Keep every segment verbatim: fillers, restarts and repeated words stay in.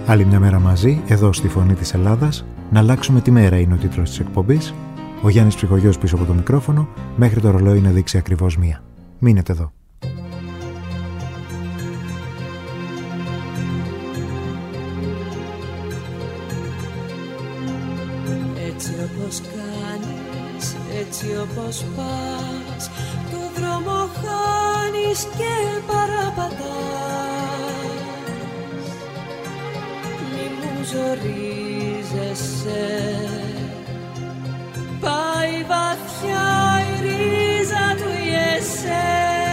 Άλλη μια μέρα μαζί, εδώ στη Φωνή της Ελλάδας. Να αλλάξουμε τη μέρα είναι ο τίτλος της εκπομπής. Ο Γιάννης Ψυχογιός πίσω από το μικρόφωνο, μέχρι το ρολόι να δείξει ακριβώς μία. Μείνετε εδώ. Έτσι όπως κάνεις, έτσι όπως πας, το δρόμο χάνεις και παραπατάς. Μη μου ζορίζεσαι, πάει βαθιά η ρίζα του η εσέ.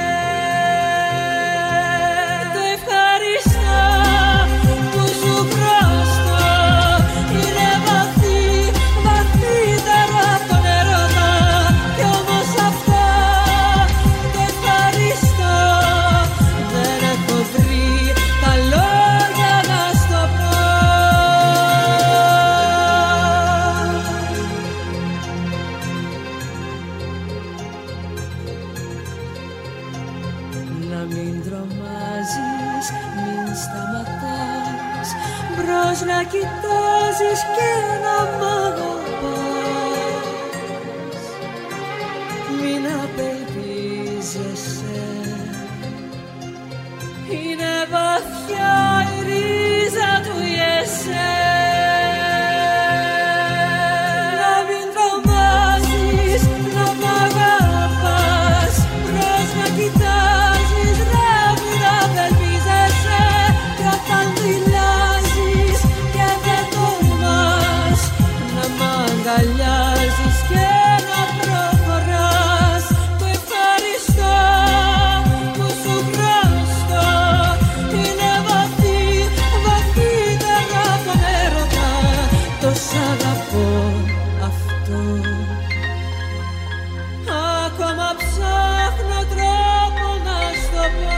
Το ευχαριστώ που σου πρόστω, είναι βαθύ, βαθύτερα από τον έρωτα. Κι όμως αυτά το ευχαριστώ, δεν έχω βρει τα λόγια να στο πω. Να μην τρομάζεις, μην σταματάς, μπρος να κοιτάζεις και να μ' αγαπάς. Μην απελπίζεσαι, είναι βαθιά η ρίζα του η εσέ. Να μην τρομάζεις, να μ' αγαπάς, μπρος να κοιτάζεις, να μην απελπίζεσαι. Κι όταν δηλιάζεις και δεν τολμάς, να μ' αγκαλιάζεις και να προχωράς. Το ευχαριστώ που σου πρόστω, είναι βαθύ, βαθύτερα από τον έρωτα. Το σ' αγαπώ αυτό, ακόμα ψάχνω τρόπο να στο πω.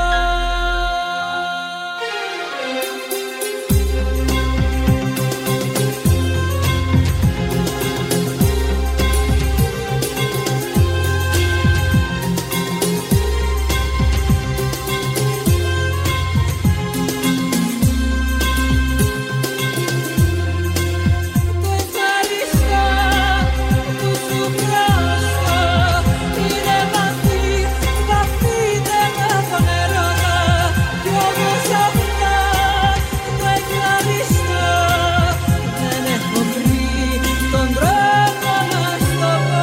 Το ευχαριστώ που σου πρόστω, είναι βαθύ, βαθύτερα από τον έρωτα. Κι όμως αυτά το ευχαριστώ, δεν έχω βρει τον τρόπο να στο πω.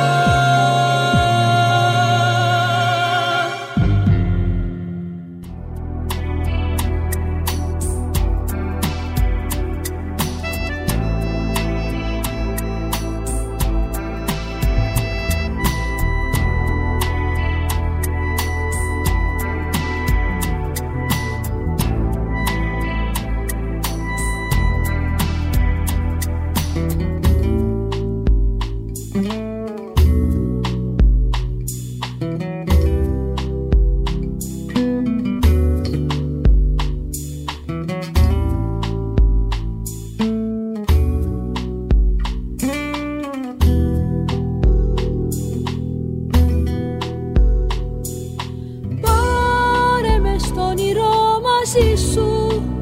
Πάρε με στο όνειρο μαζί σου,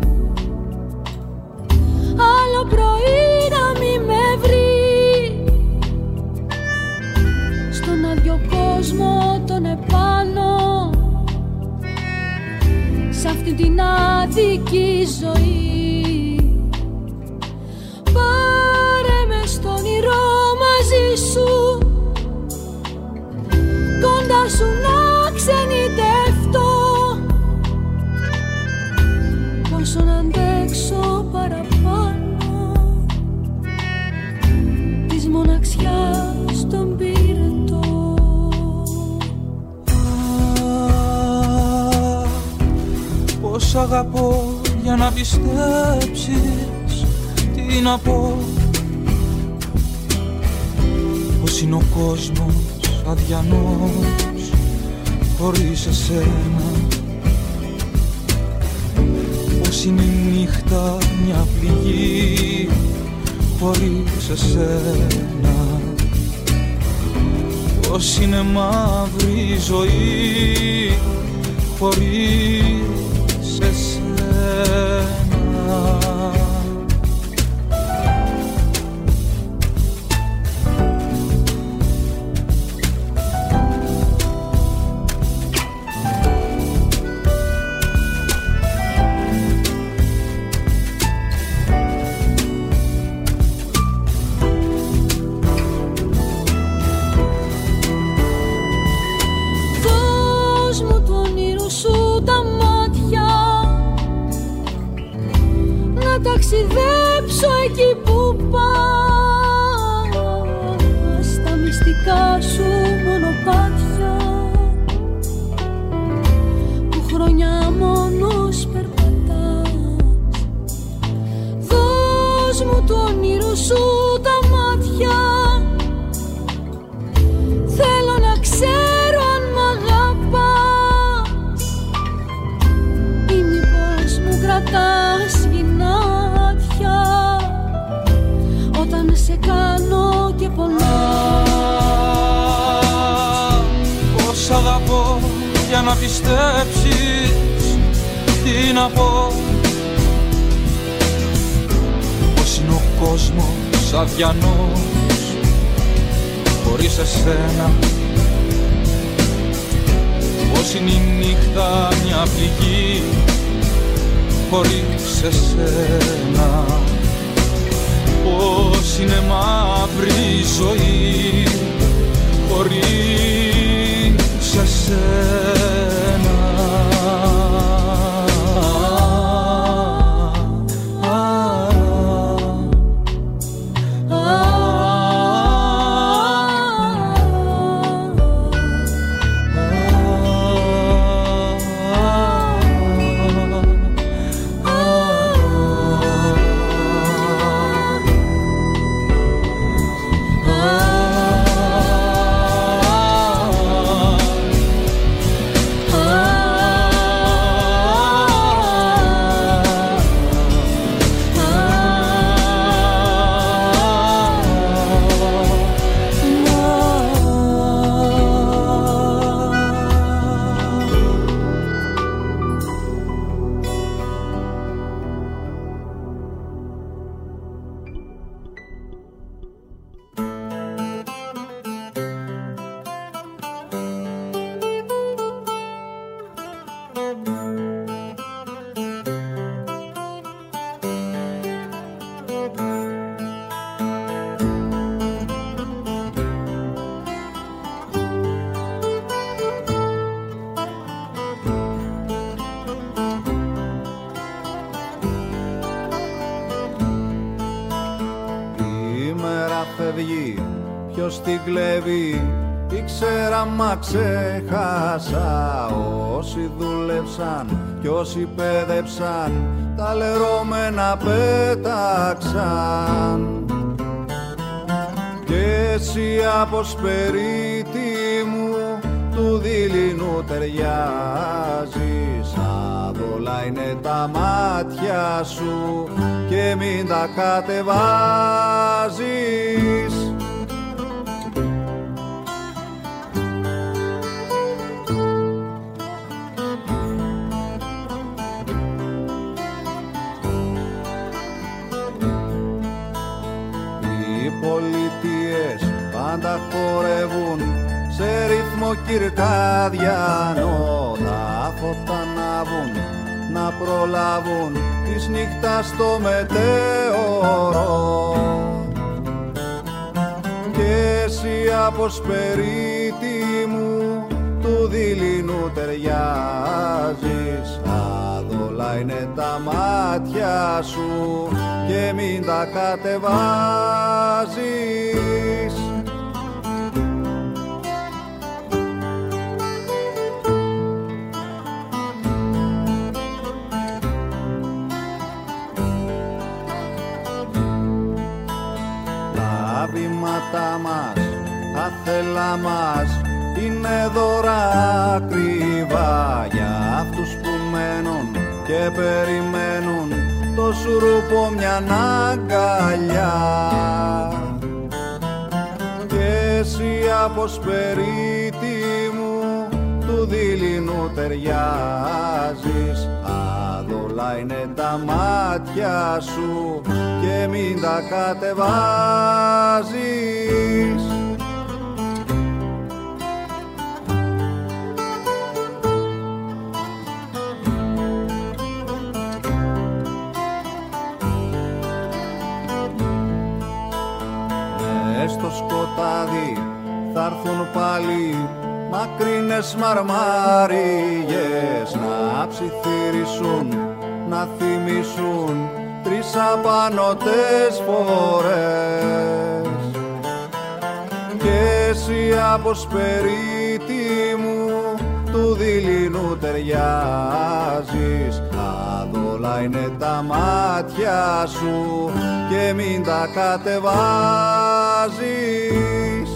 άλλο πρωί να μη με βρει. Στον άδειο κόσμο τον επάνω, σ' αυτή την άδικη ζωή. Πάρε με στο όνειρο μαζί σου, κοντά σου να ξενιτευτώ. Πόσο να αντέξω παραπάνω της μοναξιάς τον πυρετό. Πώς αγαπώ για να πιστέψεις, τι να πω. Πώς είναι ο κόσμος αδιανός χωρίς εσένα. Πώς είναι η νύχτα μια πληγή χωρίς εσένα. Πώς είναι μαύρη η ζωή χωρίς εσένα. ταξιδέψω εκεί που πας, στα μυστικά σου μονοπάτια που χρόνια μόνος περπατάς. Δώσ' μου του όνειρου σου τα μάτια, θέλω να ξέρω αν μ' αγαπάς ή μήπως μου κρατάς γυνάτια όταν σε κάνω και πονάς. Πώς αγαπώ για να πιστέψεις, τι να πω, πως είναι ο κόσμος αδιανός χωρίς εσένα, πως είναι η νύχτα μια πληγή χωρίς εσένα, πως είναι μαύρη η ζωή χωρίς εσένα. Ποιος την κλέβει, ήξερα μα ξέχασα. Όσοι δούλεψαν κι όσοι πέδεψαν, τα λερώμενα πέταξαν. Κι εσύ από σπερίτη μου του δειλινού ταιριάζεις. Άδολα είναι τα μάτια σου και μην τα κατεβάζεις. Πολιτείες πάντα χορεύουν σε ρυθμό κυρκάδιανο. Τα φώτα ανάβουν να προλάβουν της νύχτας το μετέωρο. Κι εσύ από σπερίτη μου του δειλινού ταιριάζεις. Άδολα είναι τα μάτια σου και μην τα κατεβάζεις. Τα βήματα μας, τα θέλα μας είναι δώρα ακριβά για αυτούς που μένουν και περιμένουν το σουρούπο μια αγκαλιά. Κι εσύ από σπερίτη μου του δειλινού ταιριάζεις. Άδολα είναι τα μάτια σου και μην τα κατεβάζεις. Στο σκοτάδι θα έρθουν πάλι μακρινές μαρμάριες να ψιθυρίσουν, να θυμίσουν τρεις απανωτές φορές και εσύ από σπερίτη μου του δειλινού ταιριάζεις. Αδόλα είναι τα μάτια σου και μην τα κατεβάζεις.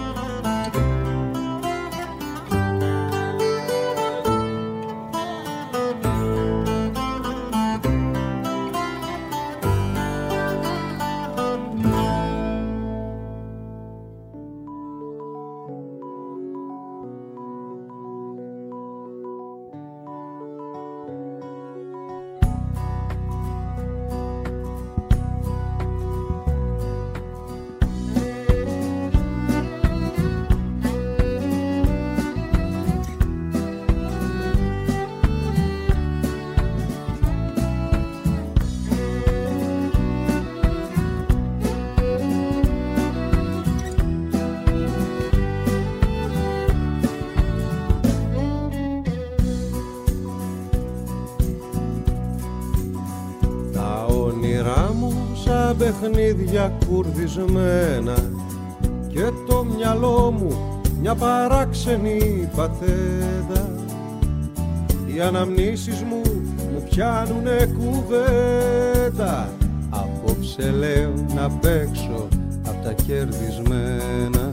Παιχνίδια κουρδισμένα και το μυαλό μου μια παράξενη πατέντα. Οι αναμνήσεις μου μου πιάνουνε κουβέντα. Απόψε λέω να παίξω απ' τα κερδισμένα.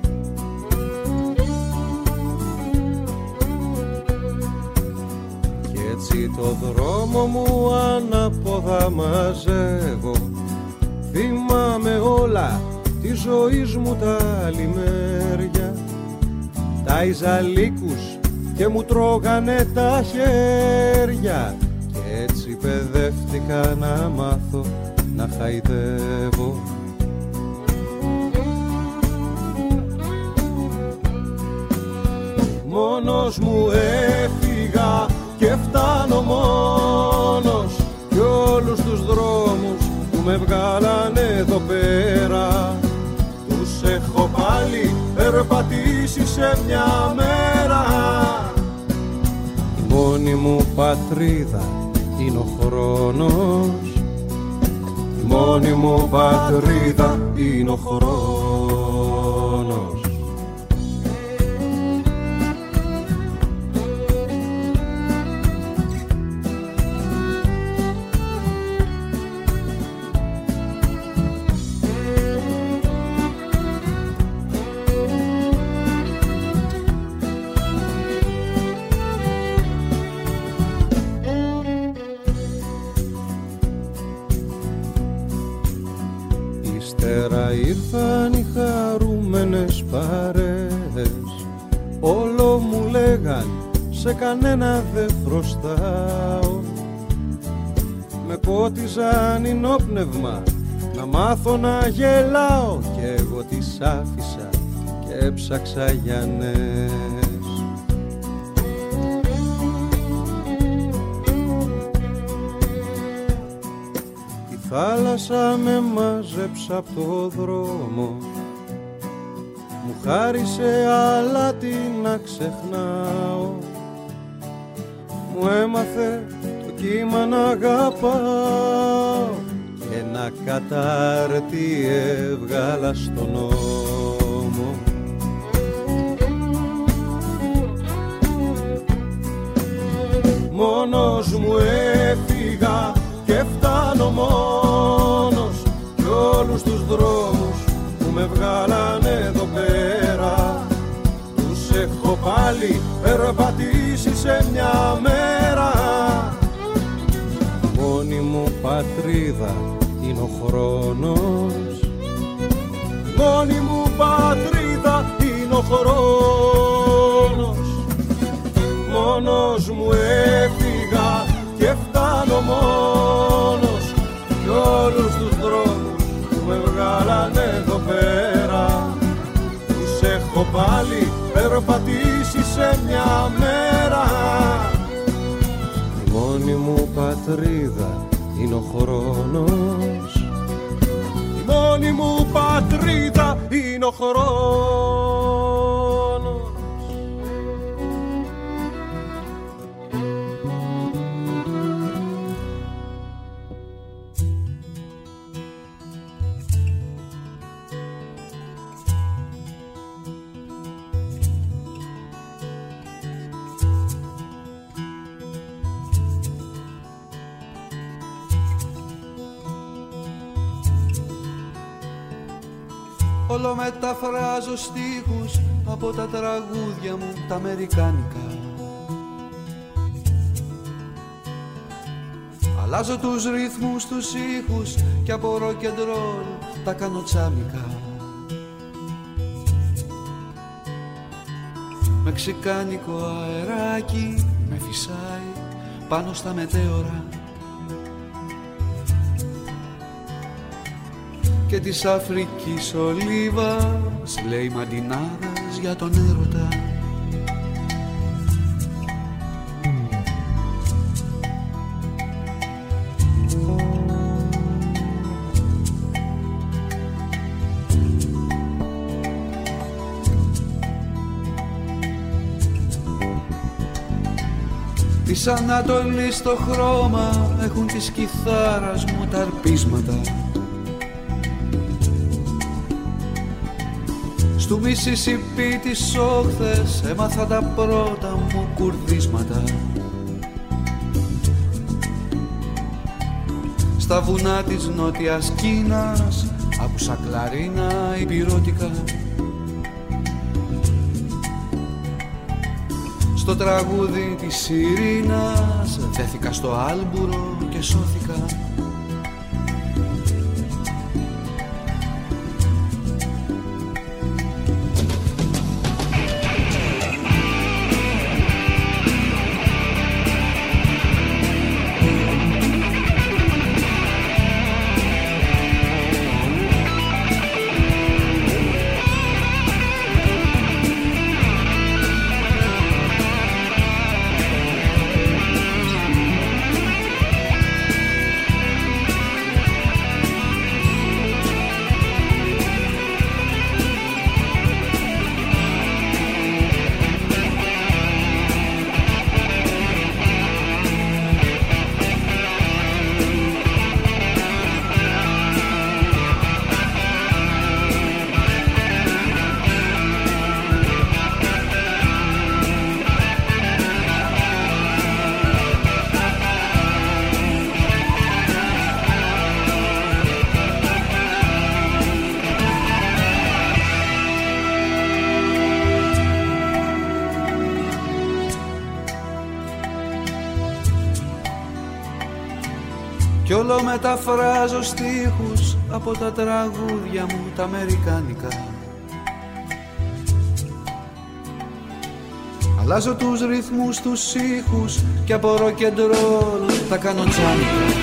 Κι έτσι το δρόμο μου ανάποδα μαζεύω. Θυμάμαι όλα τη ζωής μου τα λιμέρια. Τα Ιζαλίκους και μου τρώγανε τα χέρια. Κι έτσι παιδεύτηκα να μάθω να χαϊδεύω. Μόνος μου έφυγα και φτάνω μόνος. Κι όλους τους δρόμους με βγάλανε εδώ πέρα τους έχω πάλι περπατήσει σε μια μέρα. Η μόνη μου πατρίδα είναι ο χρόνος. Η μόνη μου πατρίδα είναι ο χρόνος. Ήρθαν οι χαρούμενες παρέες. Όλο μου λέγαν σε κανένα δεν χρωστάω. Με πότιζαν ενόπνευμα να μάθω να γελάω. Κι εγώ τις άφησα και έψαξα για νέες. Η θάλασσα με μάζεψε απ' το δρόμο. Μου χάρισε αλάτι να ξεχνάω. Μου έμαθε το κύμα να αγαπάω. Και ένα κατάρτι έβγαλα στον νόμο. Μόνος μου έφυγα και φτάνω μόνος. Κι όλους τους δρόμους που με βγάλανε εδώ πέρα τους έχω πάλι περπατήσει σε μια μέρα. Η μόνη μου πατρίδα είναι ο χρόνος. Η μόνη μου πατρίδα είναι ο χρόνος. Μόνος μου έφυγα και φτάνω μόνος. Κι όλους τους δρόμους που με βγάλανε εδώ πέρα τους έχω πάλι περπατήσει σε μια μέρα. Η μόνη μου πατρίδα είναι ο χρόνος. Η μόνη μου πατρίδα είναι ο χρόνος. Όλο μεταφράζω στίχους από τα τραγούδια μου τα αμερικάνικα. Αλλάζω τους ρυθμούς, τους ήχους και από rock and roll τα κάνω τσάμικα. Μεξικάνικο αεράκι με φυσάει πάνω στα μετέωρα και της Αφρικής ολίβας λέει μαντινάδας για τον έρωτα. Της Ανατολής στο χρώμα έχουν της κιθάρας μου τα αρπίσματα. Στου Μισισιπί τις όχθες έμαθα τα πρώτα μου κουρδίσματα. Στα βουνά της Νότιας Κίνας άκουσα κλαρίνα υπηρώτικα. Στο τραγούδι της Ειρήνας δέθηκα στο άλμπουρο και σώθηκα. Κι όλο μεταφράζω στίχους από τα τραγούδια μου τα αμερικάνικα. Αλλάζω τους ρυθμούς, τους ήχους και από rock and roll τα κάνω τσάμικα.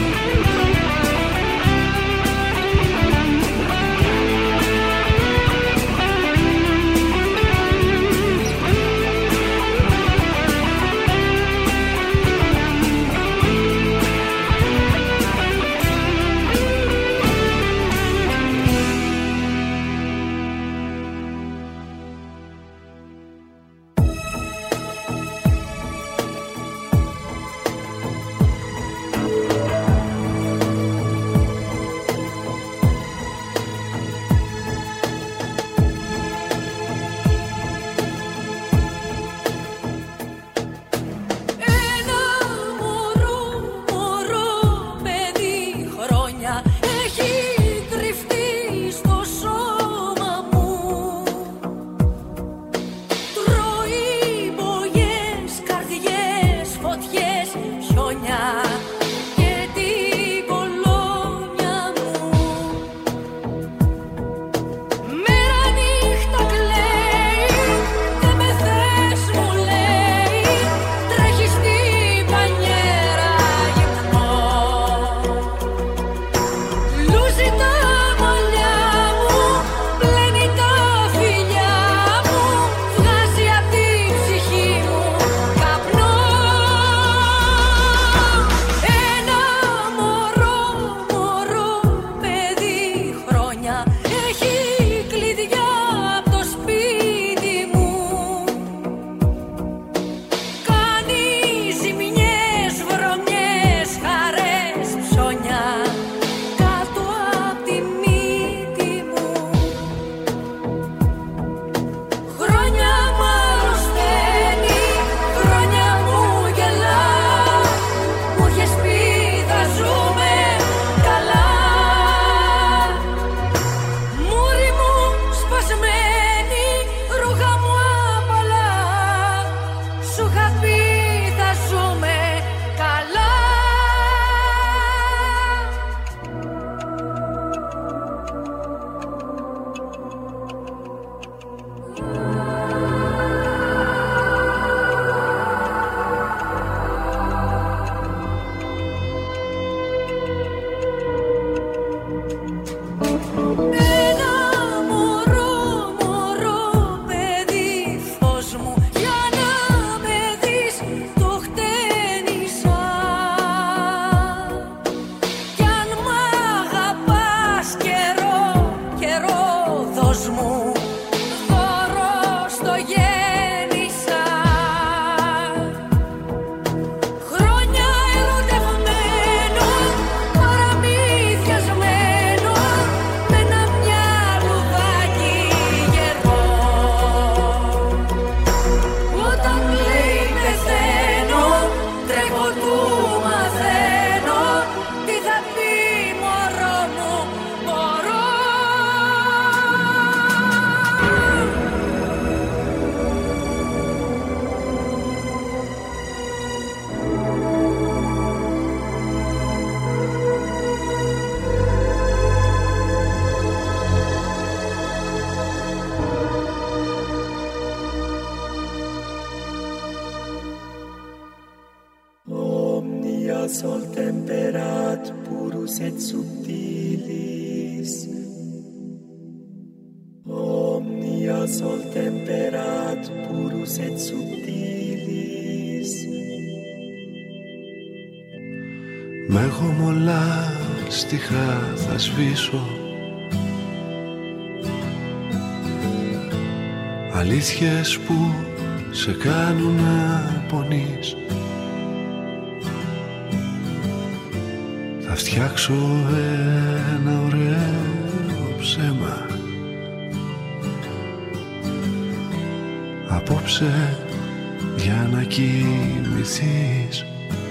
sol temperat purus et subtilis. Με γομολά στιχά θα σβήσω, αλήθειες που σε κάνουν να πονείς. Θα φτιάξω ένα ωραίο ψέμα απόψε για να κοιμηθείς.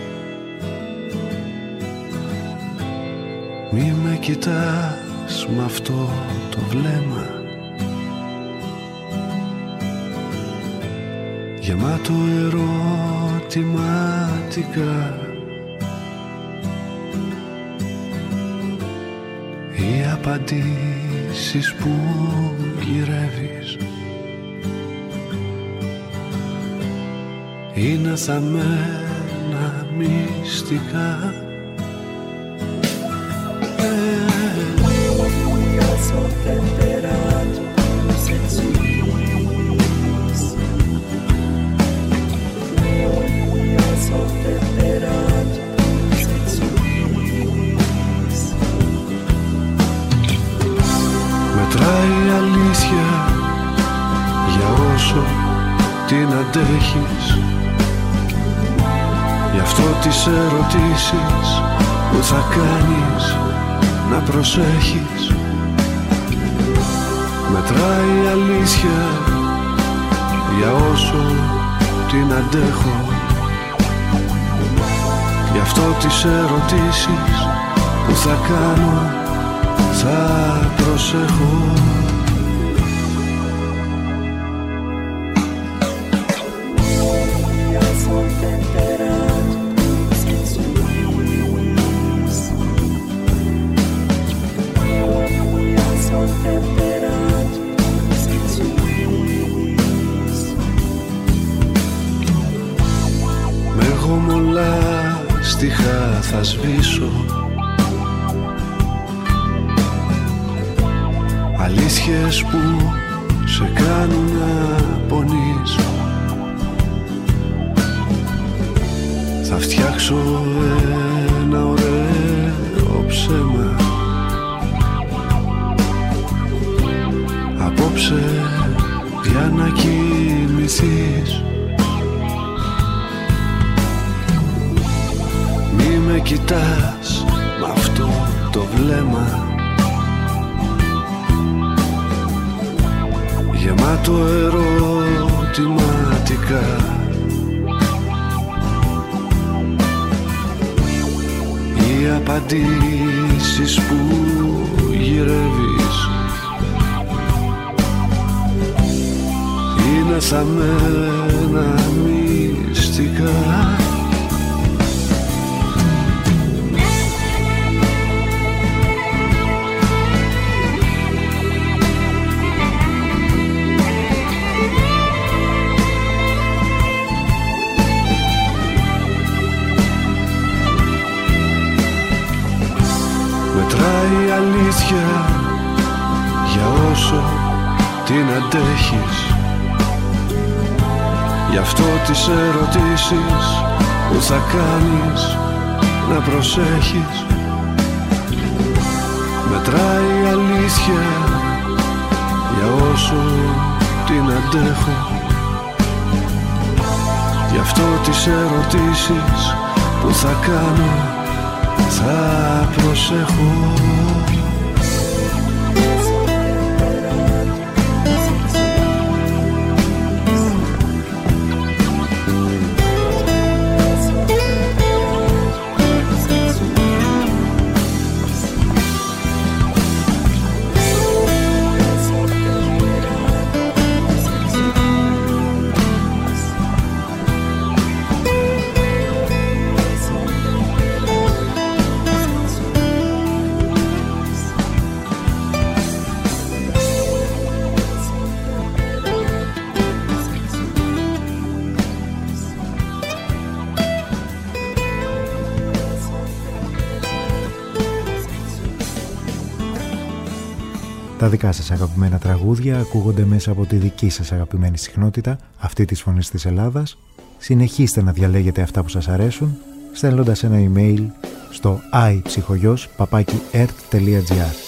Μη με κοιτάς μ' αυτό το βλέμμα γεμάτο ερωτηματικά. Οι απαντήσεις που γυρεύεις είναι θαμμένα μυστικά. Sol temperat purus et subtilis. Sol temperat purus et subtilis. Μετράει η αλήθεια για όσο την αντέχεις. Γι' αυτό τις ερωτήσεις που θα κάνεις να προσέχεις. Μετράει η αλήθεια για όσο την αντέχω. Γι' αυτό τις ερωτήσεις που θα κάνω θα προσέχω. Στιχά θα σβήσω, αλήθειες που σε κάνουν να πονείς. Θα φτιάξω ένα ωραίο ψέμα απόψε για να κοιμηθείς. Μη με κοιτάς μ' αυτό το βλέμμα γεμάτο ερωτηματικά. Οι απαντήσεις που γυρεύεις είναι θαμμένα μυστικά. Μετράει η αλήθεια για όσο την αντέχεις. Γι' αυτό τις ερωτήσεις που θα κάνεις να προσέχεις. Μετράει η αλήθεια για όσο την αντέχω. Γι' αυτό τις ερωτήσεις που θα κάνω θα προσέχω. Τα δικά σας αγαπημένα τραγούδια ακούγονται μέσα από τη δική σας αγαπημένη συχνότητα, αυτή της Φωνής της Ελλάδας. Συνεχίστε να διαλέγετε αυτά που σας αρέσουν, στέλνοντας ένα email στο iPsychogos παπάκι ερτ τελεία τζι άρ.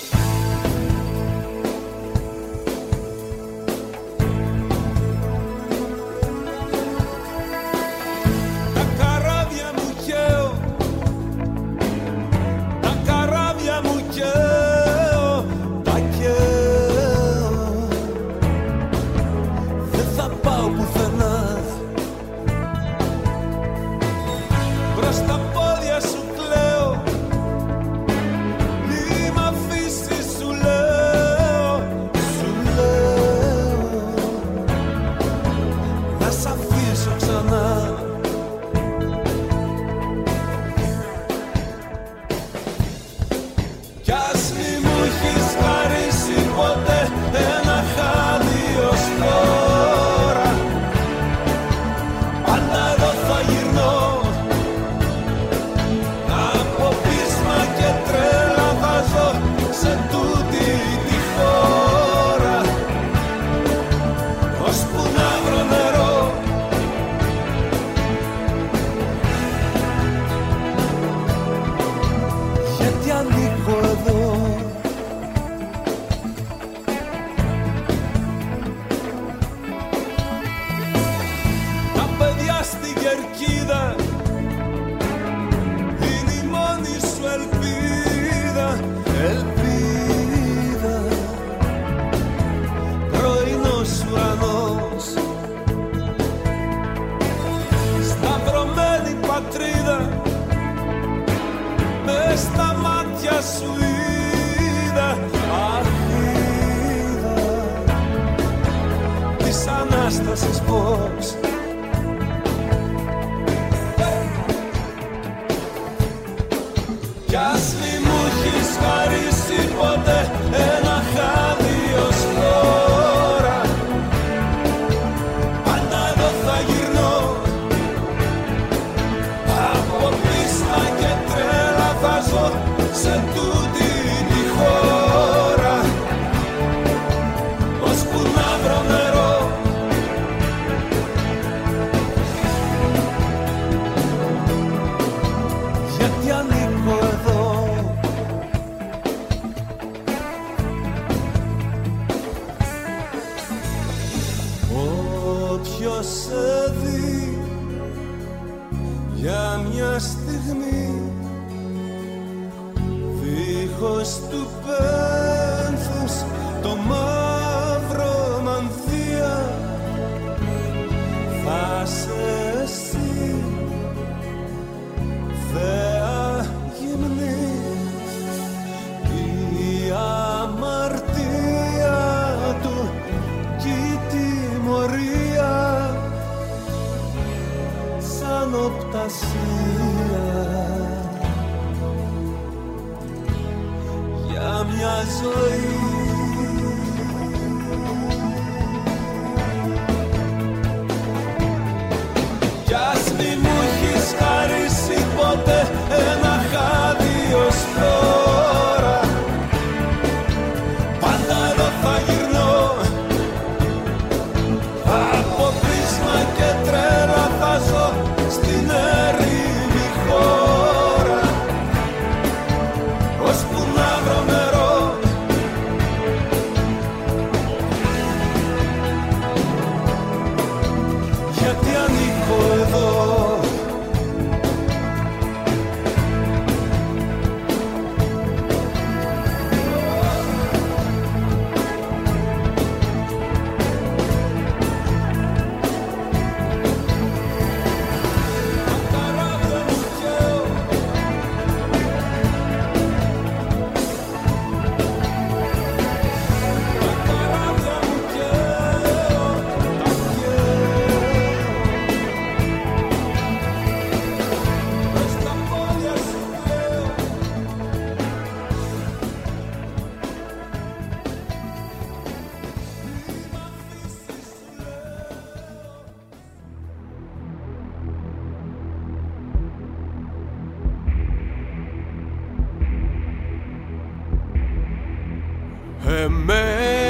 Εμένα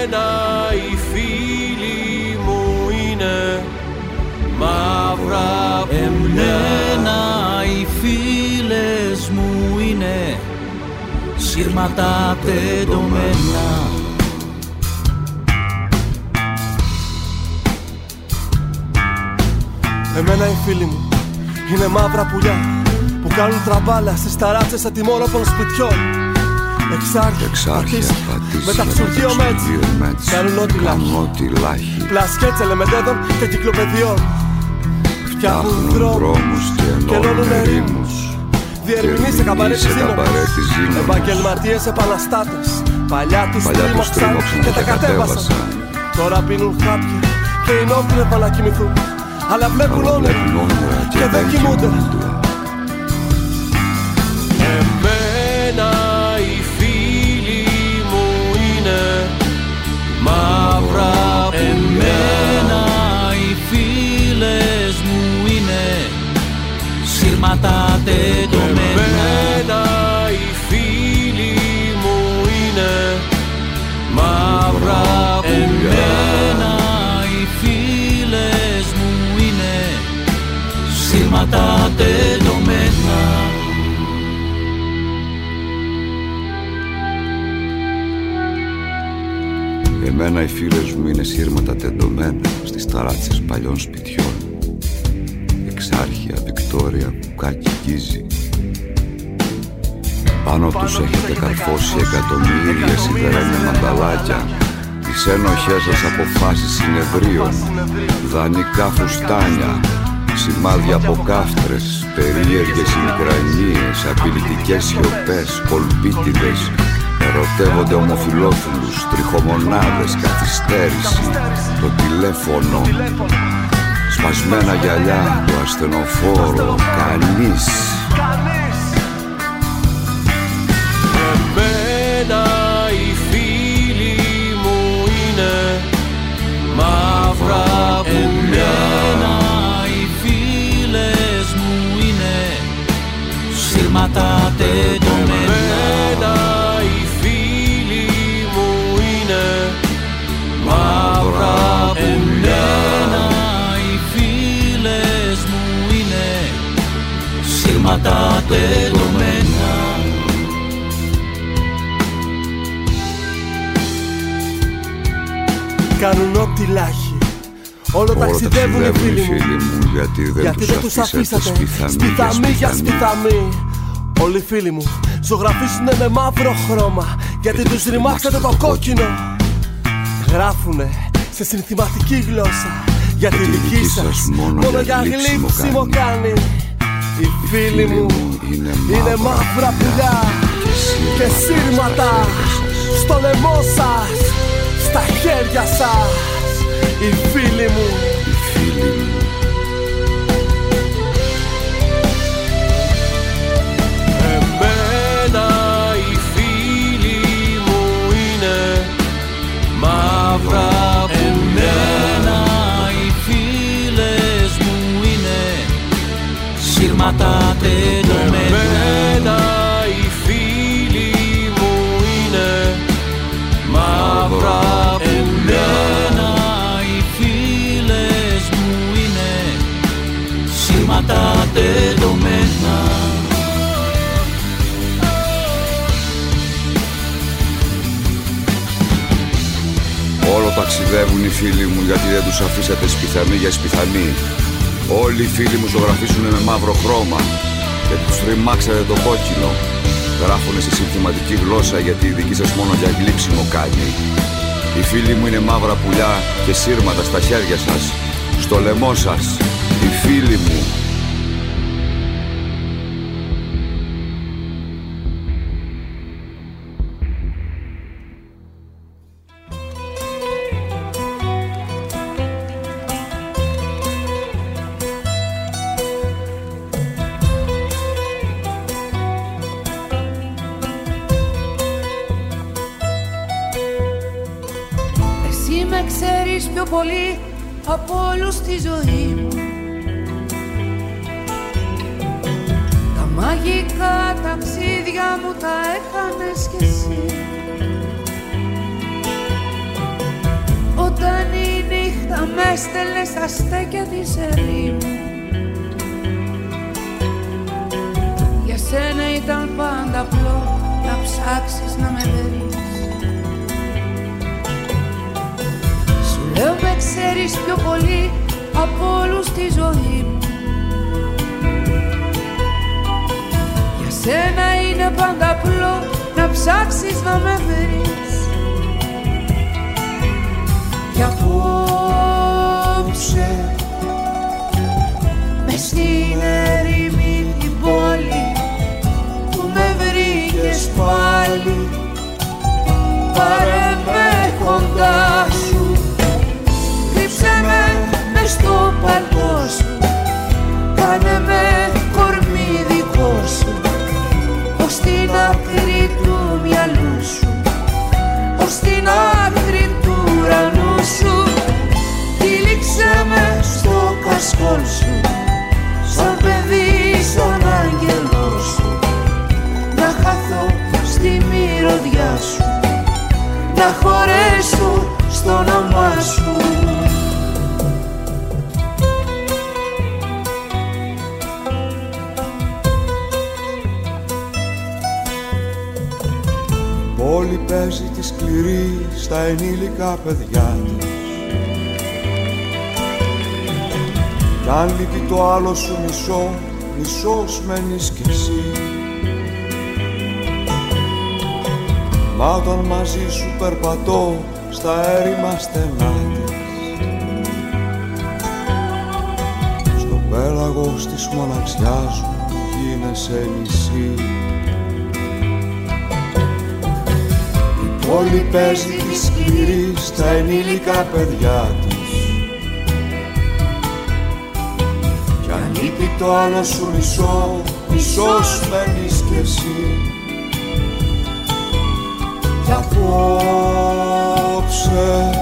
Εμένα οι φίλοι μου είναι μαύρα πουλιά. Εμένα οι φίλες μου είναι σύρματα τεντωμένα. Εμένα οι φίλοι μου είναι μαύρα πουλιά που κάνουν τραμπάλα στις ταράτσες ατιμόρροπων σπιτιών. Εξάρχεια, πατήσια, μεταξουργείο μέτς, κάνουν ό,τι λάχει, πλασκέτς ελεμεντέδων και κυκλοπαιδιών. Φτιάχνουν δρόμους και ενώνουν ερήμους, διερμηνείς σε καμπαρέτη ζήνων, επαγγελματίες επαναστάτες, παλιά τους τρίμωξαν και τα κατέβασαν. Τώρα πίνουν χάπια και οι νόκρεπα να κοιμηθούν, αλλά βλέπουν όνειρα και δεν κοιμούνται. Εμένα οι φίλοι μου είναι μαύρα πουλιά. Εμένα οι φίλες μου είναι σύρματα τεντωμένα. Εμένα οι φίλοι μου είναι μαύρα πουλιά. Εμένα οι φίλες μου είναι σύρματα τεντωμένα. Εμένα οι φίλες μου είναι σύρματα τεντωμένα στις ταράτσες παλιών σπιτιών. Εξάρχεια, Βικτόρια, Κουκάκι, Γκίζη. Πάνω τους έχετε καρφώσει εκατομμύρια σιδερένια μανταλάκια, τις ένοχές σας αποφάσεις συνεδρίων, δανεικά φουστάνια, σημάδια από κάφτρες, περίεργες ημικρανίες, απειλητικές σιωπές, κολπίτιδες. Ερωτεύονται ομοφυλόφιλους, τριχομονάδες, καθυστέρηση, το τηλέφωνο, σπασμένα γυαλιά, το ασθενοφόρο, κανείς. Εμένα οι φίλοι μου είναι μαύρα πουλιά. Εμένα οι φίλες μου είναι σύρματα τεντωμένα. Εμένα οι φίλοι μου είναι μαύρα πουλιά. Εμένα οι φίλες μου είναι σύρματα τεντωμένα. Κάνουν ό,τι λάχει, όλο ταξιδεύουν οι φίλοι μου, γιατί δεν, γιατί δεν τους αφήσατε σπιθαμή για σπιθαμή. Όλοι οι φίλοι μου ζωγραφίσουνε με μαύρο χρώμα, γιατί τους ρημάξατε το κόκκινο. Γράφουνε σε συνθηματική γλώσσα, γιατί η δική σας μόνο για γλύψιμο κάνει. Οι φίλοι μου είναι μαύρα πουλιά και σύρματα στο λαιμό σας, στα χέρια σας. Οι φίλοι μου, οι φίλοι μου. Εμένα οι φίλοι μου είναι μαύρα πουλιά. Εμένα οι φίλες μου είναι σύρματα τεντωμένα. Εμένα οι φίλοι μου είναι μαύρα πουλιά. Εμένα οι φίλες μου είναι σύρματα τεντωμένα. Όλο ταξιδεύουν οι φίλοι μου, γιατί δεν τους αφήσατε σπιθαμή για σπιθαμή. Όλοι οι φίλοι μου ζωγραφίσουνε με μαύρο χρώμα, γιατί τους ρημάξατε το κόκκινο. Γράφουνε σε συνθηματική γλώσσα, γιατί η δική σας μόνο για γλύψιμο κάνει. Οι φίλοι μου είναι μαύρα πουλιά και σύρματα στα χέρια σας, στο λαιμό σας. Οι φίλοι μου. Πολύ από όλους στη ζωή μου. Τα μαγικά ταξίδια μου τα έκανες κι εσύ. με έστελνε στα στέκια της ερήμου. Για σένα ήταν πάντα απλό να ψάξεις να με βρεις. Σου λέω με ξέρεις πιο πολύ από όλους τη ζωή μου. Για σένα είναι πάντα απλό να ψάξεις να με βρεις. Κι απόψε μες στην ερήμη την πόλη που με βρήκες πάλι, πάρε με κοντά σου, κρύψε με μες στο παλτό σου, κάνε με κορμί δικό σου, ως την άκρη του μυαλού σου, ως την άκρη του ουρανού σου. Τύλιξε με στο κασκόλ σου, σαν παιδί, σαν άγγελό σου, να χαθώ στη μυρωδιά σου, να χωρέσω στο όνομά σου. Πόλη παίζει τη σκληρή στα ενήλικα παιδιά της. Κι αν λείπει το άλλο σου μισό, μισός μένεις κι εσύ. Μα όταν μαζί σου περπατώ στα έρημα στενά της, στο πέλαγος της μοναξιάς μου γίνεσαι νησί. Η πόλη παίζει τη σκληρή στα ενήλικα παιδιά της. Κι αν λείπει το άλλο σου μισό, μισός μένεις κι εσύ. Κι απόψε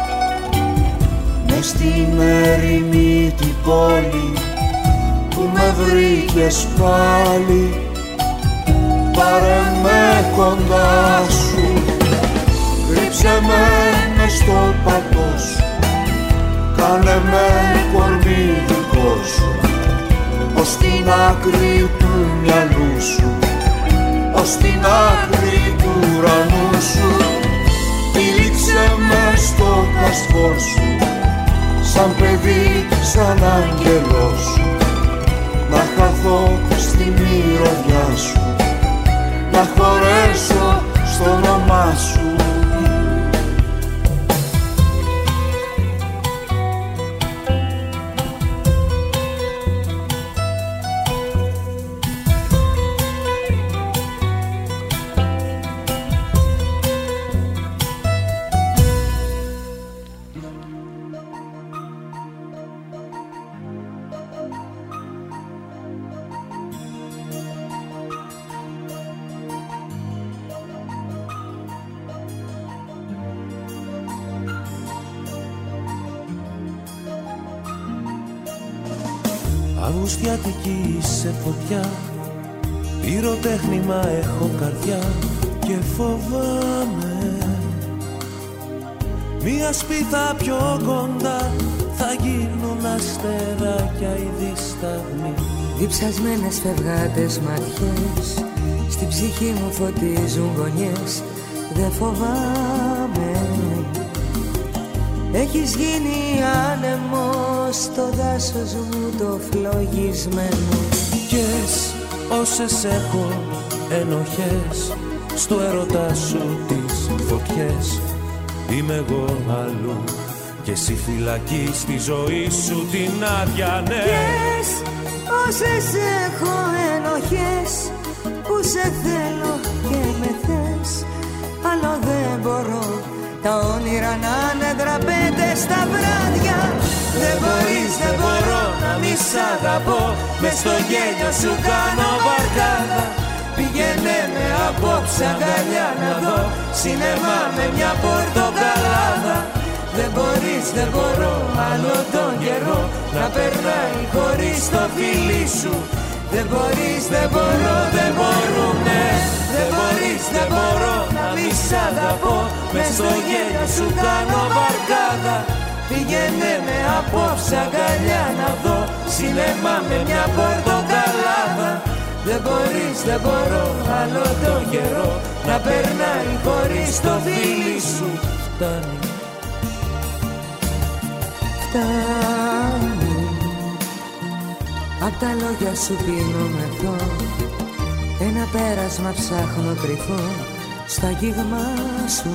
μες στην ερημή την πόλη που με βρήκες πάλι, πάρε με κοντά σου, κρύψε με μες στο πατώ σου, κάνε με κορμί δικό σου, ως την άκρη του μυαλού σου, ως την άκρη του ουρανού σου. Τύλιξε με στο κασκόλ σου, σαν παιδί, σαν άγγελό σου, να χαθώ στη μυρωδιά σου, να χωρέσω στο όνομά σου. Αυγουστιάτικη σε φωτιά, πυροτέχνημα έχω καρδιά και φοβάμαι μία σπίθα πιο κοντά θα γίνουν αστεράκια οι δισταγμοί. Διψασμένες φευγάτες ματιές στην ψυχή μου φωτίζουν γωνιές, δεν φοβάμαι. Έχεις γίνει άνεμος στο δάσος μου το φλογισμένο. Κες όσες έχω ενοχές στο έρωτά σου τις φωτιές, είμαι εγώ αλλού και εσύ φυλακή στη ζωή σου την άδεια, ναι. Κες όσες έχω ενοχές που σε θέλω και με θες, άλλο δεν μπορώ τα όνειρα να είναι δραπέτες στα βράδια. Δεν μπορείς, δεν μπορώ να μη σ' αγαπώ, μες στο γέλιο σου κάνω βαρκάδα. Πήγαινε με απόψε αγκαλιά να δω σινεμά με μια πορτοκαλάδα. Δεν μπορείς, δεν μπορώ άλλο τον καιρό να περνάει χωρίς το φίλι σου. Δεν μπορείς, δεν μπορώ, δεν μπορούνε. Δεν μπορείς, δεν μπορώ να μη σ' αγαπώ, μες στο γέλιο σου κάνω βαρκάδα. Πήγαινε με απόψε αγκαλιά να δω σινεμά με μια πορτοκαλάδα. Δεν μπορείς, δεν μπορώ άλλο τον καιρό να περνάει χωρίς το φίλι σου. Φτάνει, φτάνει. Απ' τα λόγια σου πίνω μεθό, ένα πέρασμα ψάχνω κρυφό στα αγγίγμα σου.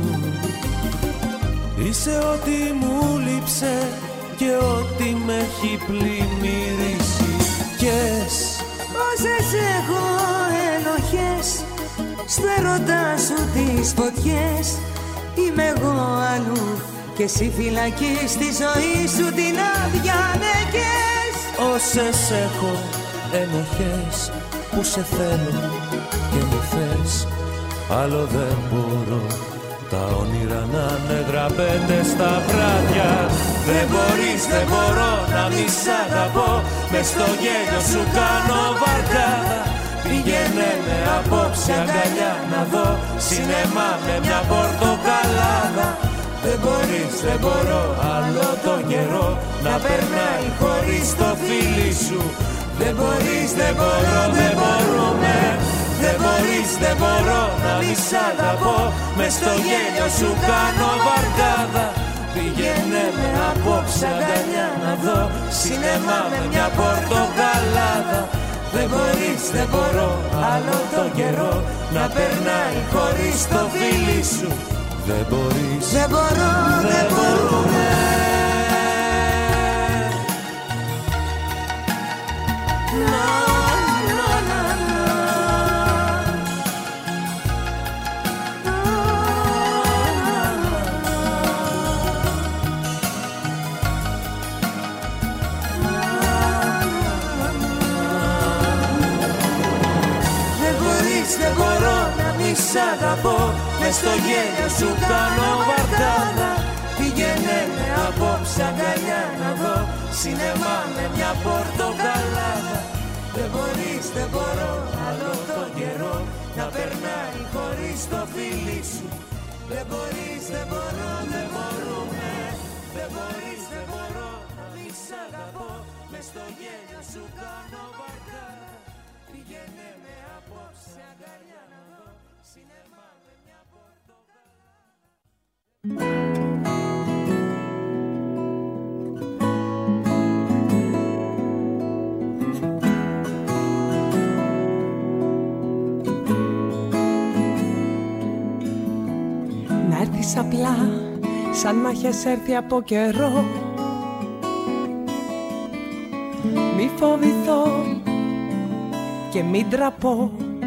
Είσαι ό,τι μου λείψε και ό,τι με έχει πλημμυρίσει. Κες όσες έχω ενοχές στο έρωτά σου τις φωτιές. Είμαι εγώ αλλού και εσύ φυλακή στη ζωή σου την άδεια νεκές. Όσες έχω ενοχές που σε θέλω και μου θες, άλλο δεν μπορώ τα όνειρα να είναι γραπέτες στα βράδια. Δεν μπορείς, δεν μπορώ να μη σ' αγαπώ, μες στο γέλιο σου κάνω βαρκάδα. Πήγαινε με απόψε αγκαλιά να δω σινεμά με μια πορτοκαλάδα. Δεν μπορείς, δεν μπορώ άλλο τον καιρό να περνάει χωρίς το φίλι σου. Δεν μπορείς, δεν μπορώ, δεν μπορούμε. Δεν μπορείς, δεν μπορώ να μη σ' αγαπώ, μες στο γέλιο σου κάνω βαρκάδα. Πήγαινε με απόψε αγκαλιά να δω σινεμά με μια πορτοκαλάδα. Δεν μπορείς, δεν μπορώ άλλο τον καιρό να περνάει χωρίς το φίλι σου. Δεν μπορείς, δεν μπορώ, δεν μπορούμε. Δεν μπορώ να μη σ' αγαπώ, μες στο γέλιο σου κάνω βαρκάδα. Πήγαινε με απόψε αγκαλιά να δω σινεμά με μια πορτοκαλάδα. Δεν μπορείς, δεν μπορώ άλλο τον καιρό να περνάει χωρίς το φίλι σου. Δεν μπορείς, δεν μπορώ, δεν μπορούμε. Δεν μπορείς, δεν μπορώ να μη σ' αγαπώ, μες στο γέλιο σου κάνω βαρκάδα. Πήγαινε με απόψε αγκαλιά να δω σινεμά με μια πορτοκαλάδα. Να έρθεις απλά σαν να έχεις έρθει από καιρό. Μη φοβηθώ και μην τραπώ.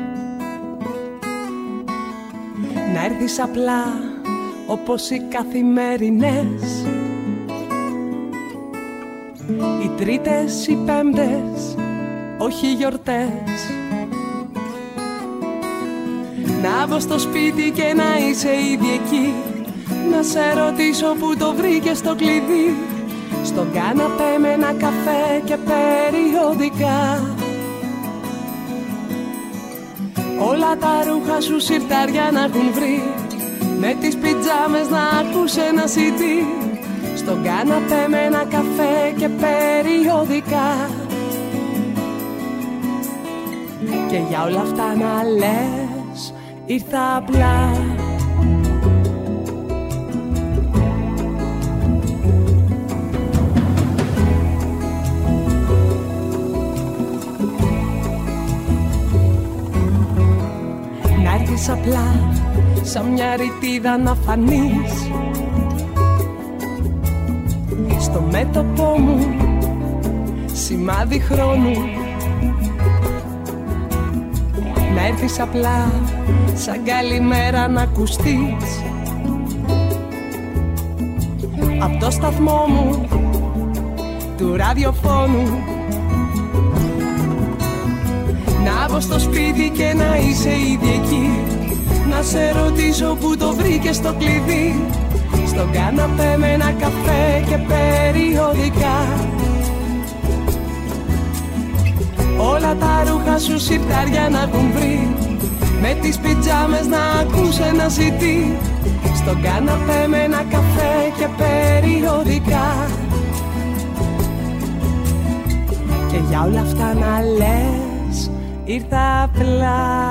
Να έρθεις απλά όπως οι καθημερινές, οι τρίτες, οι πέμπτες, όχι γιορτές. Να βγω στο σπίτι και να είσαι ήδη εκεί, να σε ρωτήσω που το βρήκες το κλειδί. Στον κάναπέ με ένα καφέ και περιοδικά. Όλα τα ρούχα σου σιρτάρια να έχουν βρει, με τις πιτζάμες να ακούς ένα σι ντι. Στον κάναπέ με ένα καφέ και περιοδικά. Και για όλα αυτά να λες, ήρθα απλά. Απλά σαν μια ρητίδα να φανείς στο μέτωπό μου, σημάδι χρόνου. Να έρθεις απλά σαν καλημέρα να ακουστείς απ' το σταθμό μου του ραδιοφώνου. Να βγω στο σπίτι και να είσαι ήδη εκεί, να σε ρωτήσω που το βρήκες το κλειδί. Στον κάναπέ με ένα καφέ και περιοδικά. Όλα τα ρούχα σου σιρτάρια να έχουν βρει, με τις πιτζάμες να ακούς ένα σι ντι. Στον κάναπέ με ένα καφέ και περιοδικά. περιοδικά. Και για όλα αυτά να λες ήρθα απλά.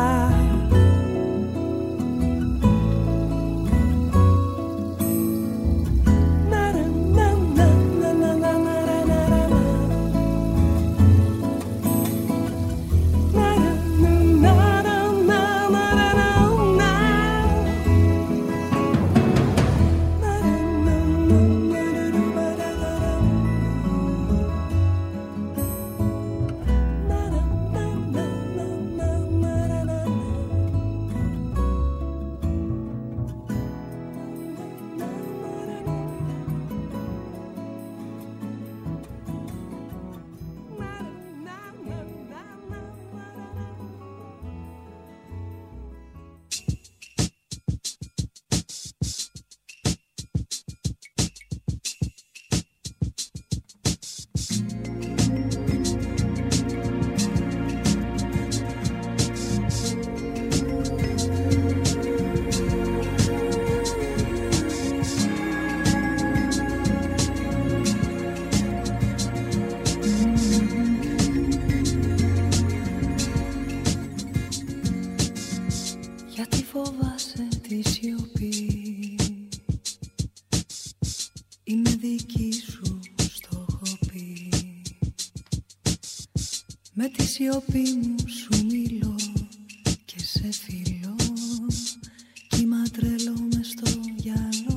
σιωπή μου σου μιλώ και σε φιλώ, κύμα τρελό μες στο γυαλό.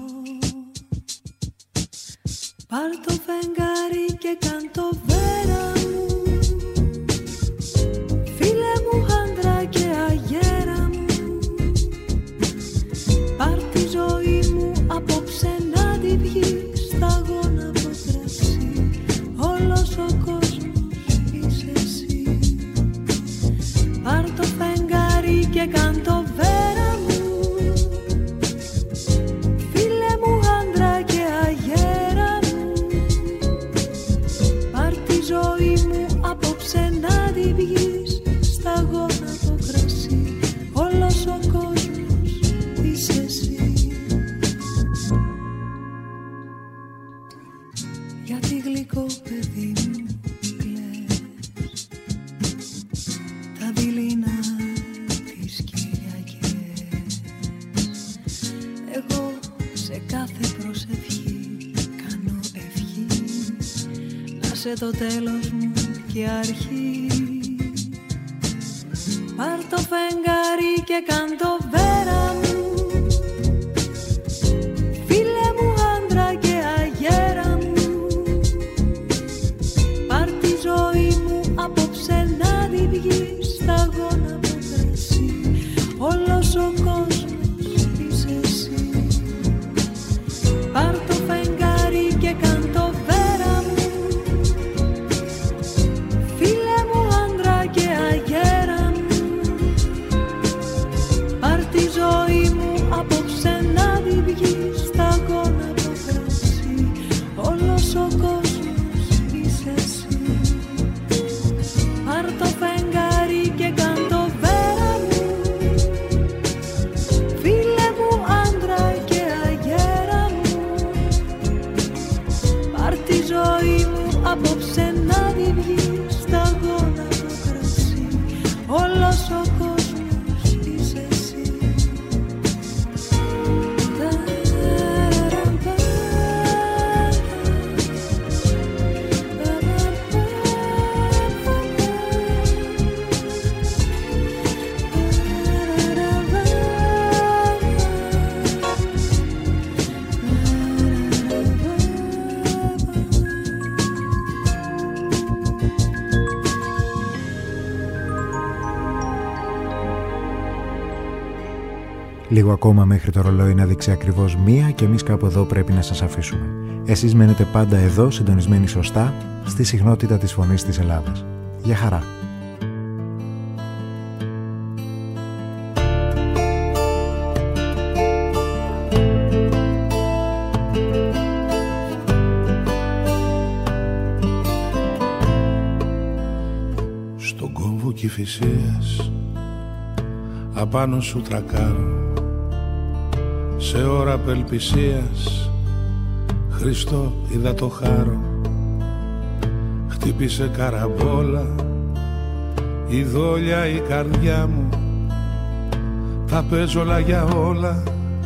Πάρ' το φεγγάρι και κάν το βέρα μου, φίλε μου άντρα και αγέρα μου. Πάρ' τη ζωή μου απόψε να τη βγεις, σταγόνα από κρασί, όλος ο κόσμος είσαι εσύ. Πάρ' το φεγγάρι και κάν το βέρα μου, φίλε μου άντρα και αγέρα μου. Πάρ' τη ζωή μου απόψε να τη βγεις, σταγόνα από κρασί, όλος ο κόσμος είσαι εσύ. Γιατί γλυκό παιδί μου κλαις τα δειλινά τις Κυριακές. Εγώ σε κάθε προσευχή κάνω ευχή να σε το τέλος μου και αρχή. Πάρ' το φεγγάρι και κάν το βέρα μου, φίλε μου άντρα και αγέρα μου. Πάρ' τη ζωή μου απόψε να τη βγεις, σταγόνα από κρασί, όλος ο κόσμος είσαι εσύ. Πάρ' το φεγγάρι και κάν το βέρα μου, φίλε μου άντρα και αγέρα μου. Πάρ' τη ζωή μου απόψε να τη βγεις, σταγόνα από κρασί, όλος ο κόσμος είσαι εσύ. Πάρ' το φεγγάρι και κάν το βέρα μου, φίλε μου άντρα και αγέρα μου. Πάρ' τη ζωή μου απόψε να τη βγεις, σταγόνα από κρασί, όλος ο κόσμος είσαι εσύ. Λίγο ακόμα μέχρι το ρολόι να δείξει ακριβώς μία και εμείς κάπου εδώ πρέπει να σας αφήσουμε. Εσείς μένετε πάντα εδώ, συντονισμένοι σωστά, στη συχνότητα της φωνής της Ελλάδας. Γεια χαρά! Στον κόμβο Κηφισίας απάνω σου τρακάρω, σε ώρα απελπισίας Χριστό είδα το χάρο, χτύπησε καραμπόλα, η δόλια η καρδιά μου, τα παίζω όλα για όλα,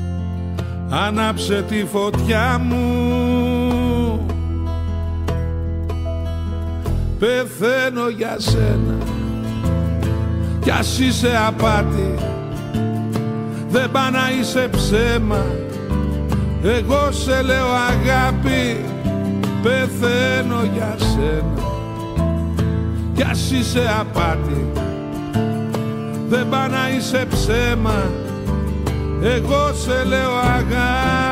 άναψε τη φωτιά μου. Πεθαίνω για σένα κι ας είσαι απάτη, δεν πά να είσαι ψέμα, εγώ σε λέω αγάπη. Πεθαίνω για σένα κι ας είσαι απάτη, δεν πά να είσαι ψέμα, εγώ σε λέω αγάπη.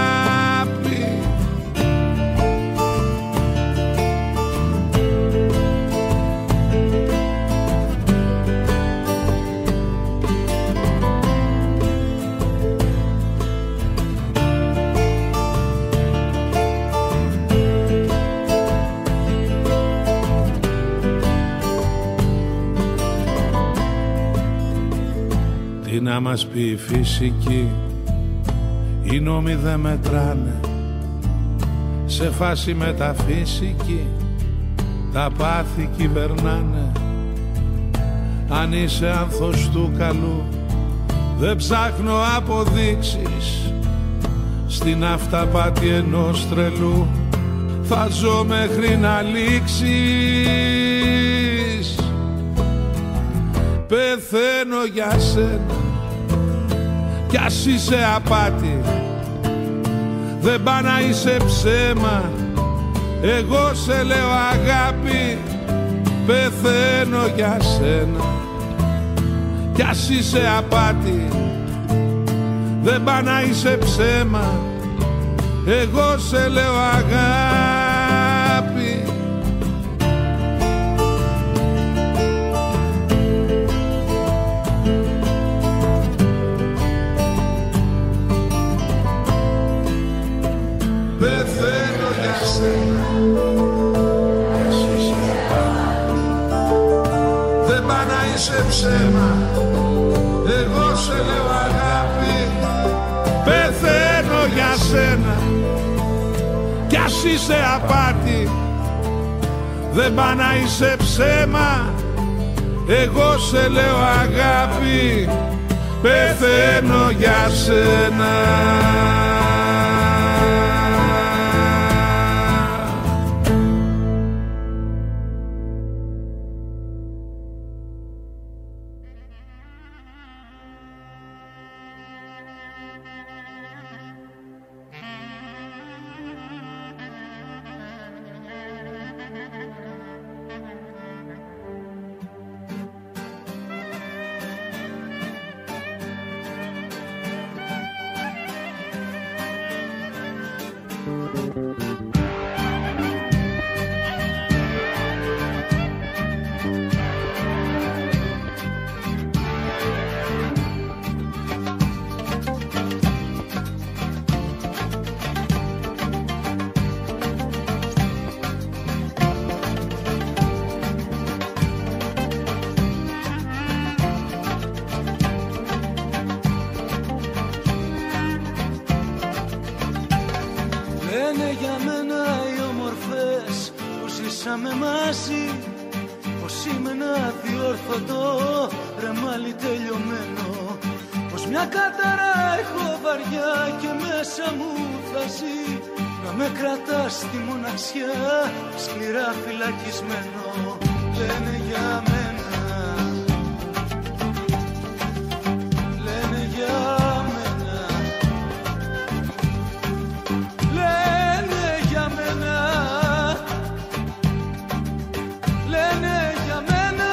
Τι να μας πει η φυσική, οι νόμοι δεν μετράνε, σε φάση μεταφυσική τα πάθη κυβερνάνε. Αν είσαι άνθος του καλού, δεν ψάχνω αποδείξεις, στην αυταπάτη ενός τρελού θα ζω μέχρι να λήξεις. Πεθαίνω για σένα κι ας είσαι απάτη, δεν πά να είσαι ψέμα, εγώ σε λέω αγάπη. Πεθαίνω για σένα κι ας είσαι απάτη, δεν πά να είσαι ψέμα, εγώ σε λέω αγάπη. Πεθαίνω για σένα κι ας είσαι απάτη, δεν πά να είσαι ψέμα, εγώ σε λέω αγάπη. Πεθαίνω για σένα κι ας είσαι απάτη, δεν πά να είσαι ψέμα, εγώ σε λέω αγάπη. Πεθαίνω για σένα. Σκληρά φυλακισμένο, λένε για μένα, λένε για μένα, λένε για μένα, λένε για μένα.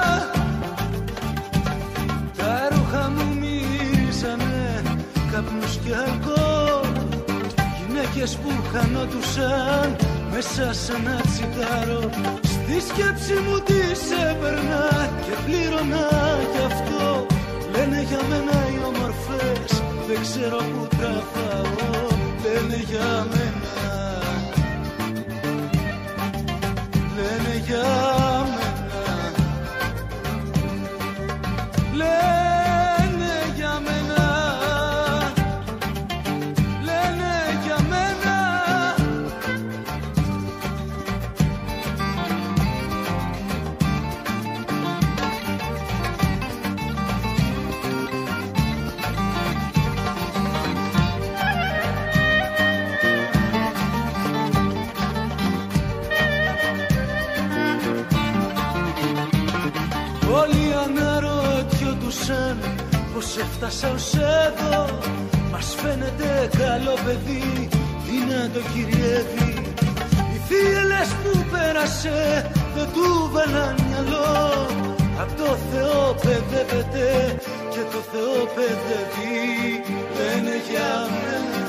Τα ρούχα μου μυρίζανε καπνούς και αλκοόλ, γυναίκες που χανόντουσαν μέσα σε ένα τσιγάρο. Στη σκέψη μου τις έπαιρνα και πλήρωνα γι' αυτό. Λένε για μένα οι όμορφες, δεν ξέρω που τραβάω. Λένε για μένα, λένε για μένα, λένε για μένα, λένε για μένα. πως έφτασα ως εδώ. Μας φαίνεται καλό παιδί, τι να το κυριεύει. Οι θύελες που πέρασε δεν του βάλαν μυαλό. Απ' το Θεό παιδεύεται και το Θεό παιδεύει. Λένε για μένα